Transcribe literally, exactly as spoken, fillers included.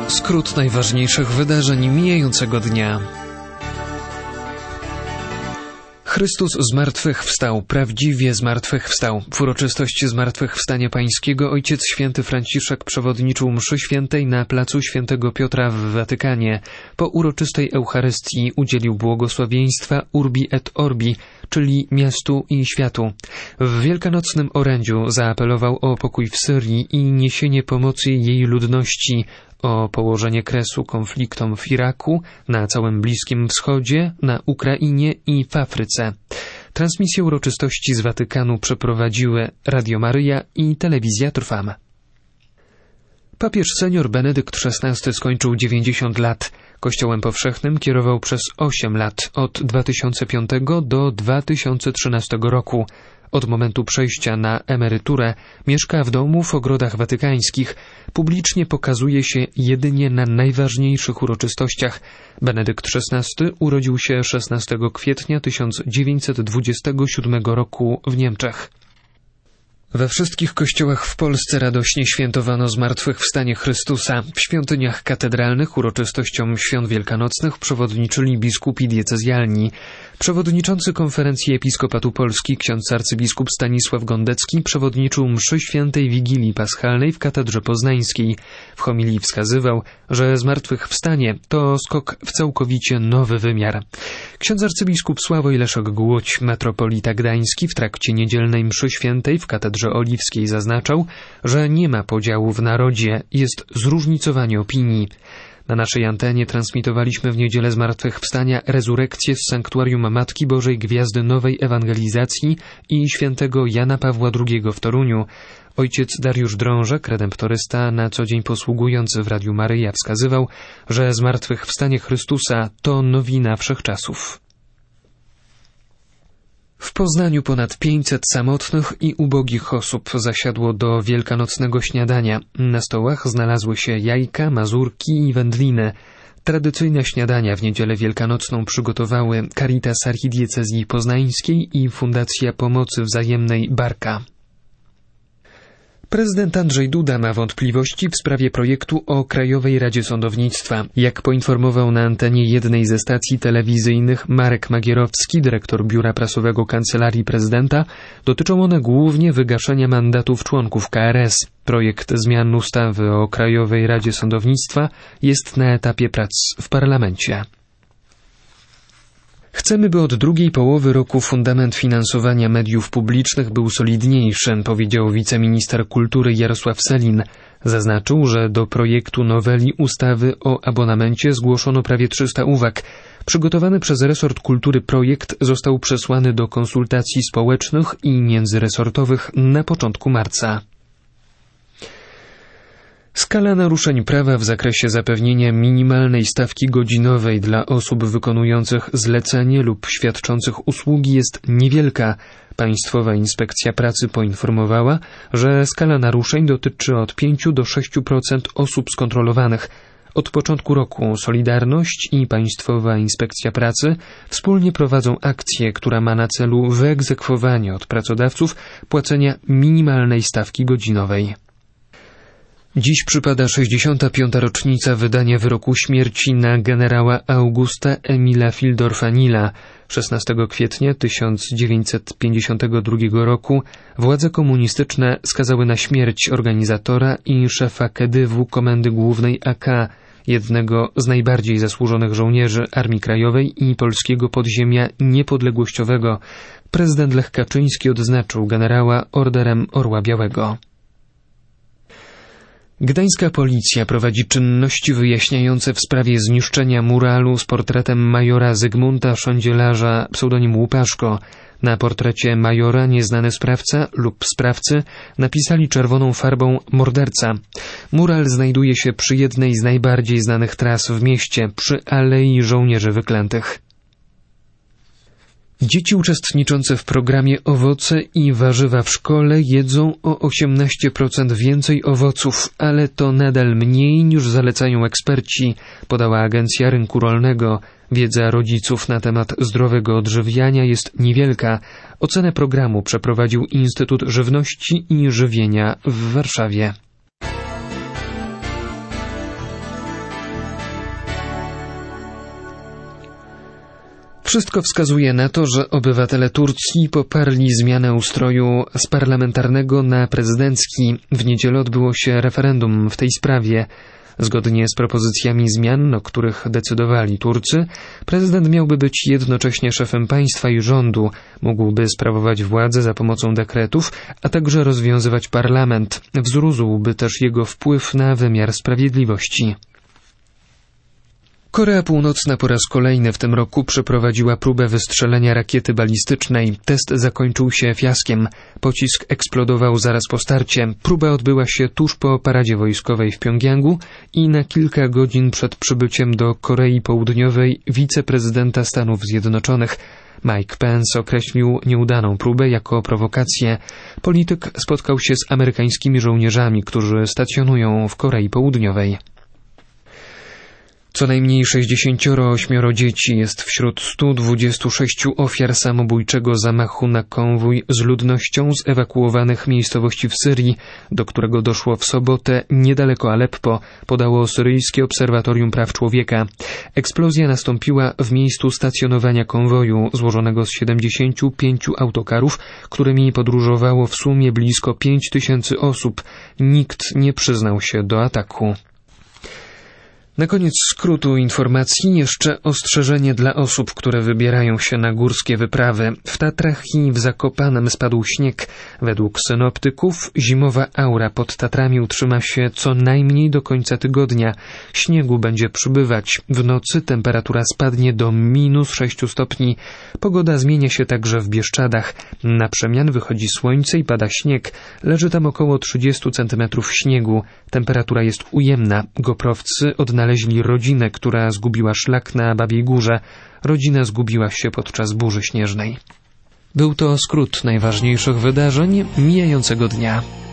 Skrót najważniejszych wydarzeń mijającego dnia. Chrystus zmartwychwstał, prawdziwie zmartwychwstał. W uroczystości zmartwychwstania pańskiego Ojciec Święty Franciszek przewodniczył mszy świętej na placu Świętego Piotra w Watykanie. Po uroczystej Eucharystii udzielił błogosławieństwa Urbi et Orbi, czyli miastu i światu. W wielkanocnym orędziu zaapelował o pokój w Syrii i niesienie pomocy jej ludności, o położenie kresu konfliktom w Iraku, na całym Bliskim Wschodzie, na Ukrainie i w Afryce. Transmisję uroczystości z Watykanu przeprowadziły Radio Maryja i Telewizja Trwam. Papież senior Benedykt szesnasty skończył dziewięćdziesiąt lat. Kościołem powszechnym kierował przez osiem lat, od dwa tysiące piątego do dwa tysiące trzynastego roku. Od momentu przejścia na emeryturę mieszka w domu w ogrodach watykańskich. Publicznie pokazuje się jedynie na najważniejszych uroczystościach. Benedykt szesnasty urodził się szesnastego kwietnia tysiąc dziewięćset dwudziestego siódmego roku w Niemczech. We wszystkich kościołach w Polsce radośnie świętowano zmartwychwstanie Chrystusa. W świątyniach katedralnych uroczystościom świąt wielkanocnych przewodniczyli biskupi diecezjalni. Przewodniczący Konferencji Episkopatu Polski ksiądz arcybiskup Stanisław Gondecki przewodniczył mszy świętej Wigilii Paschalnej w Katedrze Poznańskiej. W homilii wskazywał, że zmartwychwstanie to skok w całkowicie nowy wymiar. Ksiądz arcybiskup Sławoj Leszek Głódź, metropolita gdański, w trakcie niedzielnej mszy świętej w Katedrze Oliwskiej zaznaczał, że nie ma podziału w narodzie, jest zróżnicowanie opinii. Na naszej antenie transmitowaliśmy w niedzielę zmartwychwstania rezurekcję z sanktuarium Matki Bożej Gwiazdy Nowej Ewangelizacji i świętego Jana Pawła drugiego w Toruniu. Ojciec Dariusz Drążek, redemptorysta, na co dzień posługujący w Radiu Maryja, wskazywał, że zmartwychwstanie Chrystusa to nowina wszechczasów. W Poznaniu ponad pięćset samotnych i ubogich osób zasiadło do wielkanocnego śniadania. Na stołach znalazły się jajka, mazurki i wędliny. Tradycyjne śniadania w niedzielę wielkanocną przygotowały Caritas Archidiecezji Poznańskiej i Fundacja Pomocy Wzajemnej Barka. Prezydent Andrzej Duda ma wątpliwości w sprawie projektu o Krajowej Radzie Sądownictwa. Jak poinformował na antenie jednej ze stacji telewizyjnych Marek Magierowski, dyrektor Biura Prasowego Kancelarii Prezydenta, dotyczą one głównie wygaszenia mandatów członków K R S. Projekt zmian ustawy o Krajowej Radzie Sądownictwa jest na etapie prac w parlamencie. Chcemy, by od drugiej połowy roku fundament finansowania mediów publicznych był solidniejszy, powiedział wiceminister kultury Jarosław Sellin. Zaznaczył, że do projektu noweli ustawy o abonamencie zgłoszono prawie trzysta uwag. Przygotowany przez resort kultury projekt został przesłany do konsultacji społecznych i międzyresortowych na początku marca. Skala naruszeń prawa w zakresie zapewnienia minimalnej stawki godzinowej dla osób wykonujących zlecenie lub świadczących usługi jest niewielka. Państwowa Inspekcja Pracy poinformowała, że skala naruszeń dotyczy od pięciu do sześciu procent osób skontrolowanych. Od początku roku Solidarność i Państwowa Inspekcja Pracy wspólnie prowadzą akcję, która ma na celu wyegzekwowanie od pracodawców płacenia minimalnej stawki godzinowej. Dziś przypada sześćdziesiąta piąta rocznica wydania wyroku śmierci na generała Augusta Emila Fildorfa-Nila. szesnastego kwietnia tysiąc dziewięćset pięćdziesiątego drugiego roku władze komunistyczne skazały na śmierć organizatora i szefa Kedywu Komendy Głównej A K, jednego z najbardziej zasłużonych żołnierzy Armii Krajowej i polskiego podziemia niepodległościowego. Prezydent Lech Kaczyński odznaczył generała Orderem Orła Białego. Gdańska policja prowadzi czynności wyjaśniające w sprawie zniszczenia muralu z portretem majora Zygmunta Szondzielarza, pseudonim Łupaszko. Na portrecie majora nieznany sprawca lub sprawcy napisali czerwoną farbą morderca. Mural znajduje się przy jednej z najbardziej znanych tras w mieście, przy Alei Żołnierzy Wyklętych. Dzieci uczestniczące w programie Owoce i warzywa w szkole jedzą o osiemnaście procent więcej owoców, ale to nadal mniej niż zalecają eksperci, podała Agencja Rynku Rolnego. Wiedza rodziców na temat zdrowego odżywiania jest niewielka. Ocenę programu przeprowadził Instytut Żywności i Żywienia w Warszawie. Wszystko wskazuje na to, że obywatele Turcji poparli zmianę ustroju z parlamentarnego na prezydencki. W niedzielę odbyło się referendum w tej sprawie. Zgodnie z propozycjami zmian, o których decydowali Turcy, prezydent miałby być jednocześnie szefem państwa i rządu, mógłby sprawować władzę za pomocą dekretów, a także rozwiązywać parlament. Wzrósłby też jego wpływ na wymiar sprawiedliwości. Korea Północna po raz kolejny w tym roku przeprowadziła próbę wystrzelenia rakiety balistycznej. Test zakończył się fiaskiem. Pocisk eksplodował zaraz po starcie. Próba odbyła się tuż po paradzie wojskowej w Pjongjangu i na kilka godzin przed przybyciem do Korei Południowej wiceprezydenta Stanów Zjednoczonych. Mike Pence określił nieudaną próbę jako prowokację. Polityk spotkał się z amerykańskimi żołnierzami, którzy stacjonują w Korei Południowej. Co najmniej sześćdziesiąt osiem dzieci jest wśród stu dwudziestu sześciu ofiar samobójczego zamachu na konwój z ludnością z ewakuowanych miejscowości w Syrii, do którego doszło w sobotę niedaleko Aleppo, podało Syryjskie Obserwatorium Praw Człowieka. Eksplozja nastąpiła w miejscu stacjonowania konwoju złożonego z siedemdziesięciu pięciu autokarów, którymi podróżowało w sumie blisko pięć tysięcy osób. Nikt nie przyznał się do ataku. Na koniec skrótu informacji jeszcze ostrzeżenie dla osób, które wybierają się na górskie wyprawy. W Tatrach i w Zakopanem spadł śnieg. Według synoptyków zimowa aura pod Tatrami utrzyma się co najmniej do końca tygodnia. Śniegu będzie przybywać. W nocy temperatura spadnie do minus sześciu stopni. Pogoda zmienia się także w Bieszczadach. Na przemian wychodzi słońce i pada śnieg. Leży tam około trzydziestu centymetrów śniegu. Temperatura jest ujemna. Goprowcy odnaleźli Znaleźli rodzinę, która zgubiła szlak na Babiej Górze. Rodzina zgubiła się podczas burzy śnieżnej. Był to skrót najważniejszych wydarzeń mijającego dnia.